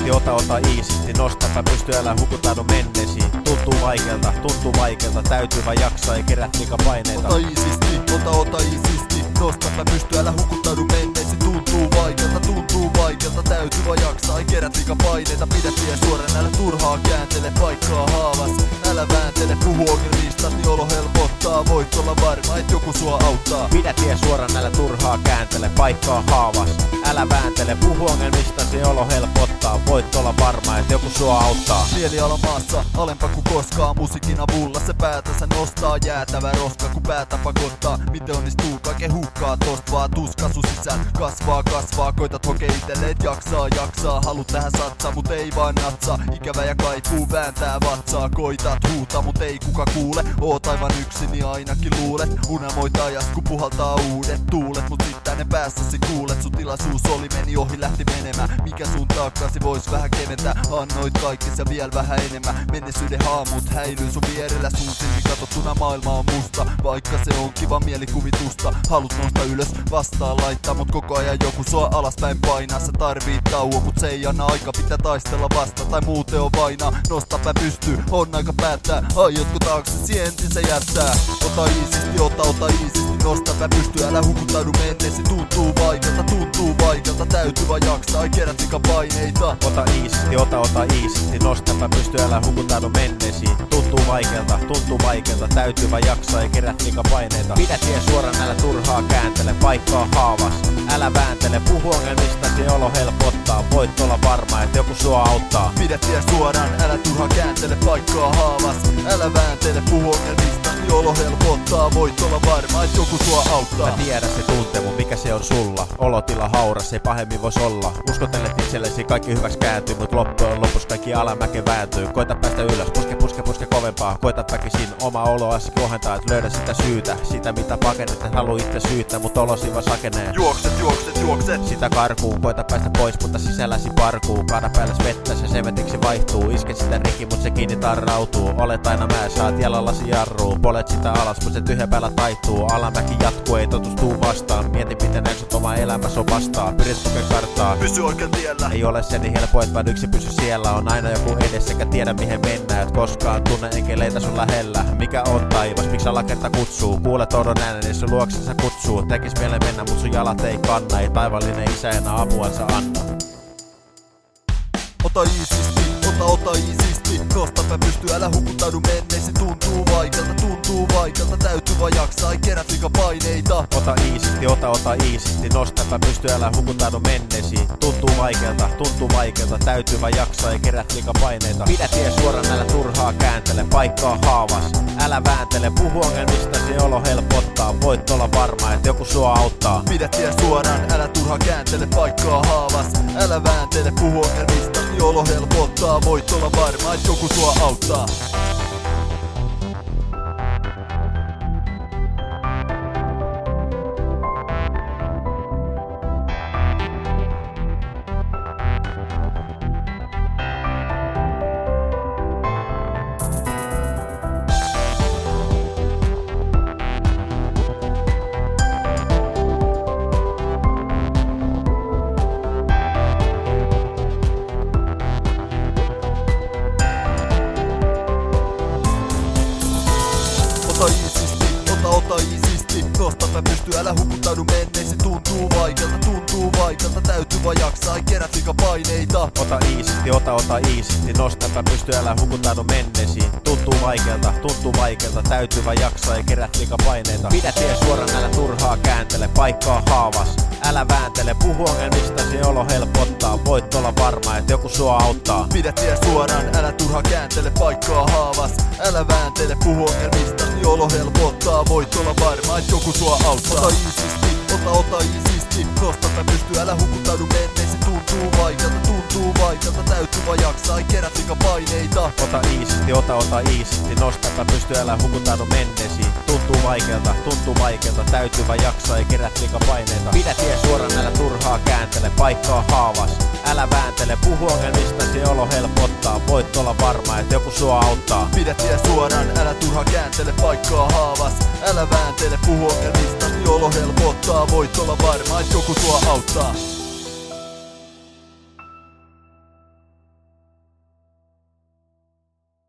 iisisti, ota iisisti, nostapa pysty, älä hukutaudu menneisiin. Tuntuu vaikealta, täytyy vaan jaksaa, ei kerää liikaa paineita. Ota iisisti, nostapa pysty, älä hukutaudu menneisiin. Tuntuu vaikealta, täytyy vaan jaksaa, ei kerää liikaa paineita. Pidä tie suoraan, älä turhaa kääntele, paikkaa haavas. Älä vääntele, puhu ongelmista, niin olo helpottaa. Voit olla varma, et joku sua auttaa. Pidä tie suoraan, älä turhaa kääntele, paikkaa haavas. Älä vääntele, puhu ongelmista, se olo helpottaa. Voit olla varma, et joku sua auttaa. Mieliala maassa, alempaa kuin koskaan. Musiikin avulla se päätänsä nostaa. Jäätävä roska, kun päätä pakottaa. Miten onnistuu, kaiken hukkaa tosta vaan tuska sun sisään. Kasvaa, koitat hokee itelleet jaksaa. Haluut tähän satsaa, mut ei vaan natsaa. Ikävä ja kaipuu vääntää vatsaa. Koitat huutaa, mut ei kuka kuule. Oot aivan yksin, niin ainakin luulet. Unelmoit ajasta, kun puhaltaa uudet tuulet. Mut sit tänne päässäsi kuulet. Sun tilaisuus oli, meni ohi, lähti menemään. Mikä sun taakkasi vois vähän keventää. Annoit kaikkes ja vielä vähän enemmän. Menneisyyden haamut häilyy sun vierellä. Sun silti katsottuna maailma on musta. Vaikka se on kiva mielikuvitusta. Halut nousta ylös, vastaan laittaa. Mut koko ajan joku sua alaspäin painaa. Sä tarvit tauon, mut se ei anna aika. Pitää taistella vasta tai muuten on vainaa. Nostapa pystyy, on aika päättää. Aiotko taaksesi ensin se jättää. Ota iisisti, nostapa pystyy, älä hukutaudu menneesi. Tuntuu vaikealta, täytyy vaan jaksaa, ei kerät liikaa paineita. Ota iisisti, nostapa pystyy, älä hukutaudu menneisiin. Tuntuu vaikealta, täytyy vaan jaksaa, ei kerät liikaa paineita. Pidä tie suoraan, älä turhaa kääntele, paikkaa haavas. Älä vääntele, puhu ongelmista, se olo helpottaa. Voit olla varma, et joku sua auttaa. Pidä tie suoraan, älä turhaa kääntele, paikkaa haavas. Älä vääntele, puhu ongelmista, niin olo helpottaa. Voit olla varma, et joku sua auttaa. Mä tiedän se tuntemu, mikä se on sulla. Olotila hauras, ei pahemmin vois olla. Uskotelet itsellesi, kaikki hyväks kääntyy. Mut loppujen lopuks kaikki alamäke vääntyy. Koita päästä ylös, puske kovempaa. Koita väkisin oma oloasi kohentaa, et löydä sitä syytä. Sitä mitä pakenet, et haluu itse syyttää, mut olosi vaan sakenee. Juokset. Sitä karkuun, koita päästä pois, mutta sisälläsi parkuu. Kaada päälläs vettä, se semetiksi vaihtuu. Iske sitä rikki, mut se kiinni tarrautuu. Olet aina mä, saat jalallasi jarruu. Polet sitä alas, mut se tyhjä päällä taittuu. Alamäki jatkuu, ei totustuu vastaan. Mieti miten näksut oma elämässä on vastaan. Pyrit tukea karttaa, pysy oikein tiellä. Ei ole se niin helppo, et vaan yksi pysy siellä. On aina joku edessä, eikä tiedä mihin mennään. Et koskaan tunne enkeleitä sun lähellä. Mikä on taivas, miksi alakerta kutsuu? Kuulet oudon äänen, niin sun luoksensa kutsuu. Tekis mieleen mennä, mut sun jalat ei kanna. Ei taivallinen isä enää apuansa anna. Ota iisisti, nostapa pysty, älä hukutaudu menneesi. Tuntuu vaikealta, täytyy vaan jaksaa, ei kerät liikaa paineita. Ota iisisti, nostapa pysty, älä hukutaudu menneisiin. Tuntuu vaikealta, täytyy vaan jaksaa, ei kerät liikaa paineita. Pidä tie suoraan, älä turhaa kääntele, paikkaa haavas. Älä vääntele, puhu ongelmista, se olo helpottaa. Voit olla varma, et joku sua auttaa. Pidä tie suoraan, älä turhaa kääntele, paikkaa haavas. Älä vääntele, puhu ongelmista, niin olo helpottaa. Voit olla varma, et joku sua auttaa. Ota iisisti, nostapa pysty, älä hukutaudu menneesi. Tuntuu vaikealta, täytyy vaan jaksaa, ei kerät liikaa paineita. Ota iisisti, nostapa pysty, älä hukutaudu menneisiin. Tuntuu vaikealta, täytyy vaan jaksaa, ei kerät liikaa paineita. Pidä tie suoraan, älä turhaa kääntele, paikkaa haavas. Älä vääntele, puhu ongelmista, se olo helpottaa. Voit olla varma, et joku sua auttaa. Pidä tie suoraan, älä turhaa kääntele, paikkaa haavas. Älä vääntele, puhu ongelmista, niin olo helpottaa. Voit olla varma, et joku sua auttaa. Ota iisisti, nostapa pysty, älä hukutaudu menneesi. Tuntuu vaikealta, täytyy vaan jaksaa, ei kerät liikaa paineita. Ota iisisti, nostapa pysty, älä hukutaudu menneesiin. Tuntuu vaikealta, täytyy vaan jaksaa, ei kerät liikaa paineita. Pidä tie suoraan, älä turhaa kääntele, paikkaa haavas. Älä vääntele, puhu ongelmista, se olo helpottaa. Voit olla varma, et joku sua auttaa. Pidä tie suoraan, älä turhaa kääntele, paikkaa haavas. Älä vääntele, puhu ongelmista, niin olo helpottaa. Voit olla varma, et joku sua auttaa.